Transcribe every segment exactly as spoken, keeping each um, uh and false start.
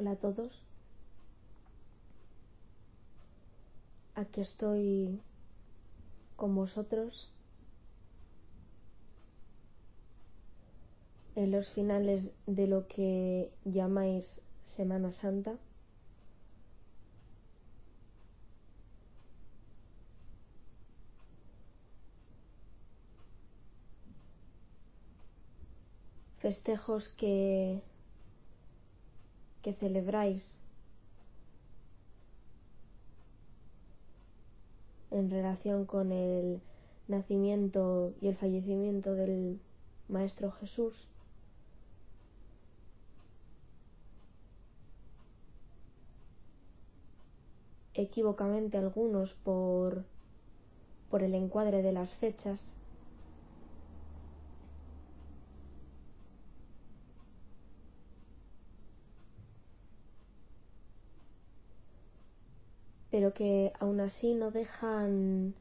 Hola a todos. Aquí estoy con vosotros en los finales de lo que llamáis Semana Santa. Festejos que, que celebráis en relación con el nacimiento y el fallecimiento del Maestro Jesús. Equívocamente algunos por, por el encuadre de las fechas. Pero que aún así no dejan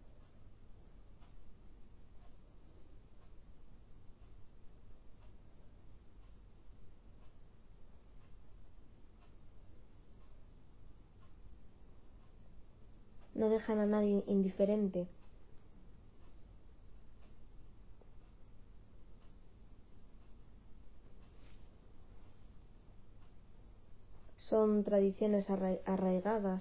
no dejan a nadie indiferente. Son tradiciones arraigadas.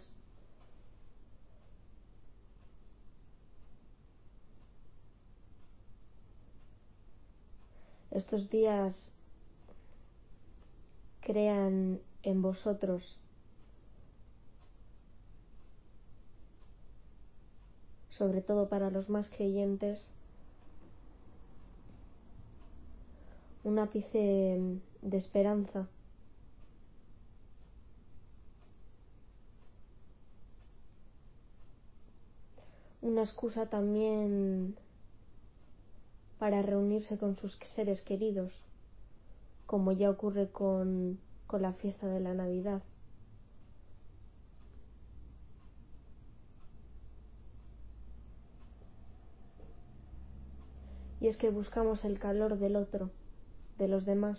Estos días crean en vosotros sobre todo para los más creyentes, un ápice de esperanza. Una excusa también para reunirse con sus seres queridos, como ya ocurre con, con la fiesta de la Navidad. Y es que buscamos el calor del otro, de los demás.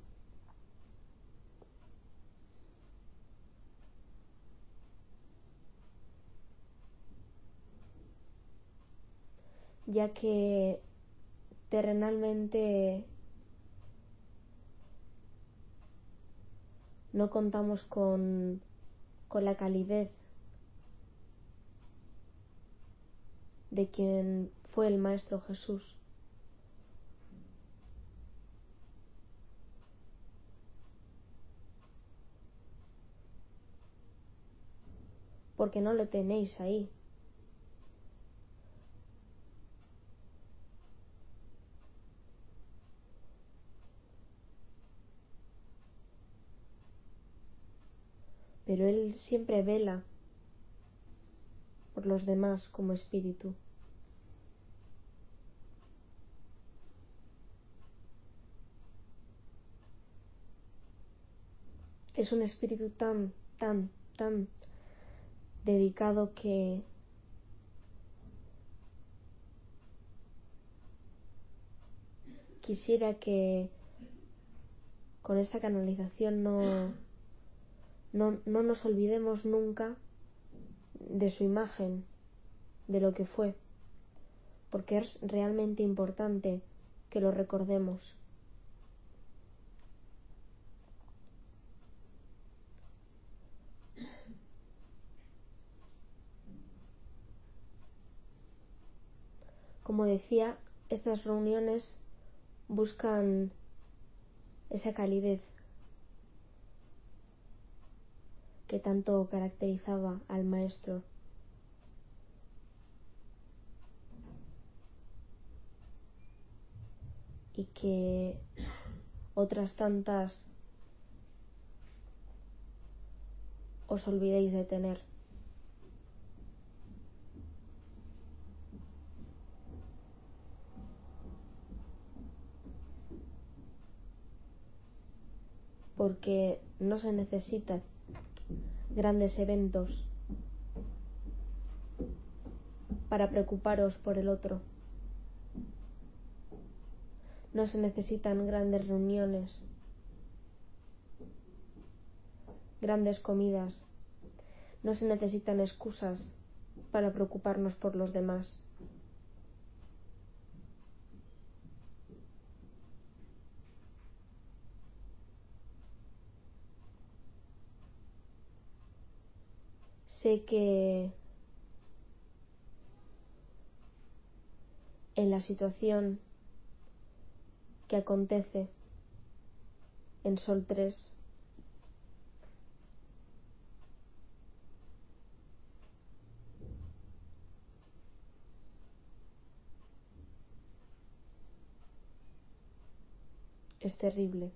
Ya que terrenalmente no contamos con, con la calidez de quien fue el Maestro Jesús. Porque no lo tenéis ahí. Pero Él siempre vela por los demás como espíritu. Es un espíritu tan, tan, tan dedicado que quisiera que con esta canalización no, no, no nos olvidemos nunca de su imagen, de lo que fue, porque es realmente importante que lo recordemos. Como decía, estas reuniones buscan esa calidez que tanto caracterizaba al Maestro. Y que otras tantas os olvidéis de tener. Porque no se necesitan grandes eventos para preocuparos por el otro. No se necesitan grandes reuniones grandes comidas. No se necesitan excusas para preocuparnos por los demás. Sé que en la situación que acontece en Sol tres, es terrible.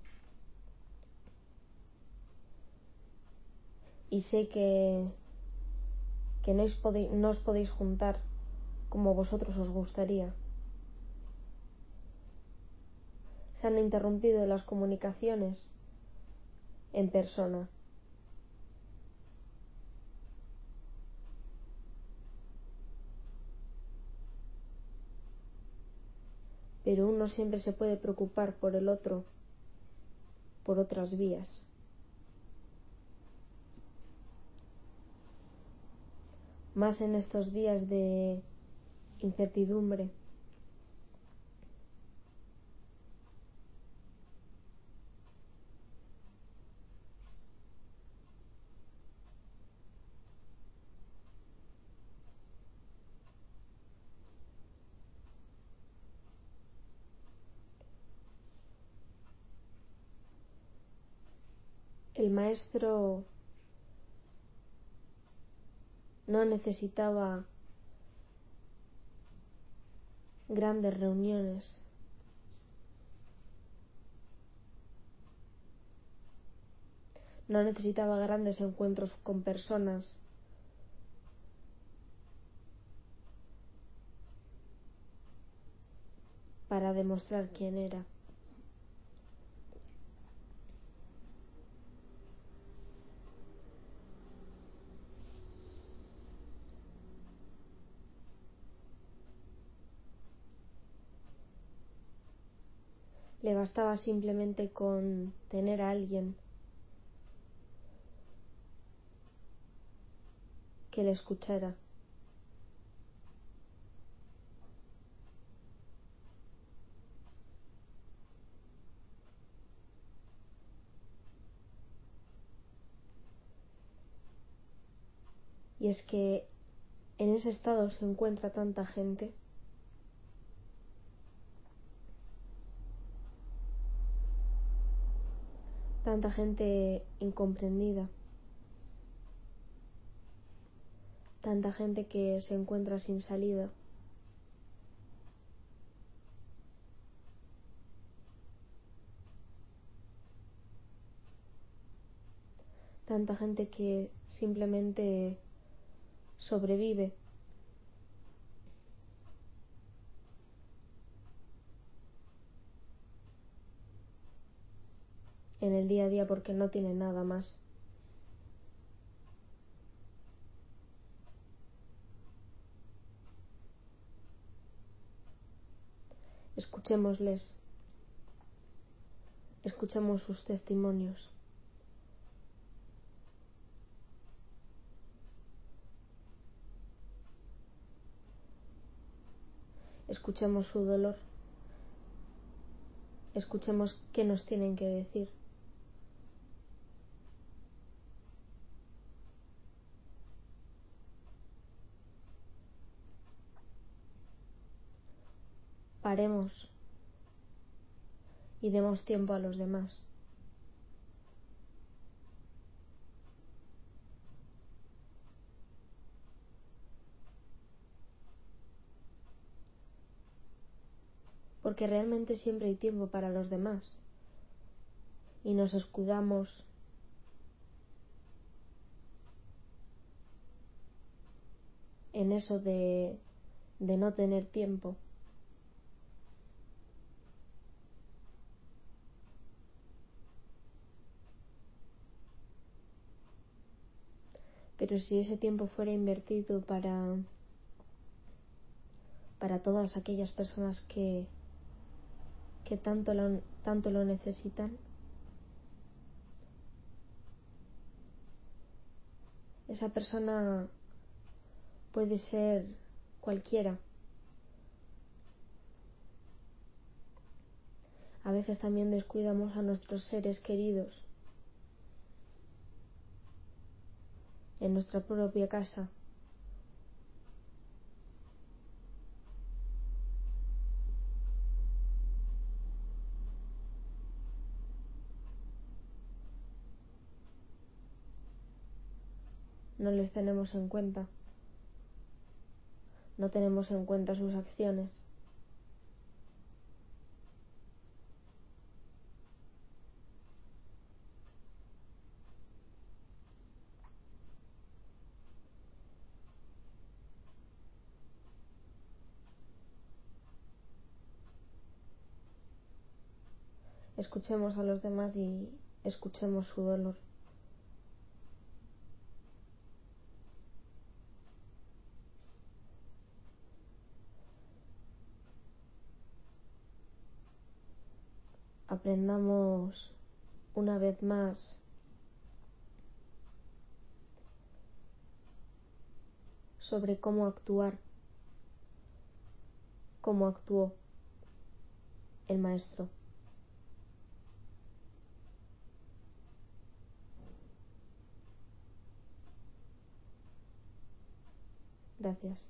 Y sé que, que no, os podéis, no os podéis juntar como vosotros os gustaría. Se han interrumpido las comunicaciones en persona. Pero uno siempre se puede preocupar por el otro, por otras vías. Más en estos días de incertidumbre. El maestro no necesitaba grandes reuniones. No necesitaba grandes encuentros con personas para demostrar quién era. Le bastaba simplemente con tener a alguien que le escuchara. Y es que en ese estado se encuentra tanta gente. Tanta gente incomprendida. Tanta gente que se encuentra sin salida. Tanta gente que simplemente sobrevive. En el día a día porque no tiene nada más. Escuchémosles. Escuchemos sus testimonios. Escuchemos su dolor. Escuchemos qué nos tienen que decir. Paremos y demos tiempo a los demás. Porque realmente siempre hay tiempo para los demás. Y nos escudamos en eso de, de no tener tiempo. Pero si ese tiempo fuera invertido para, para todas aquellas personas que, que tanto lo, tanto lo necesitan, Esa persona puede ser cualquiera. A veces también descuidamos a nuestros seres queridos en nuestra propia casa. No les tenemos en cuenta. No tenemos en cuenta sus acciones. Escuchemos a los demás y escuchemos su dolor. Aprendamos una vez más sobre cómo actuar, cómo actuó el maestro. Gracias.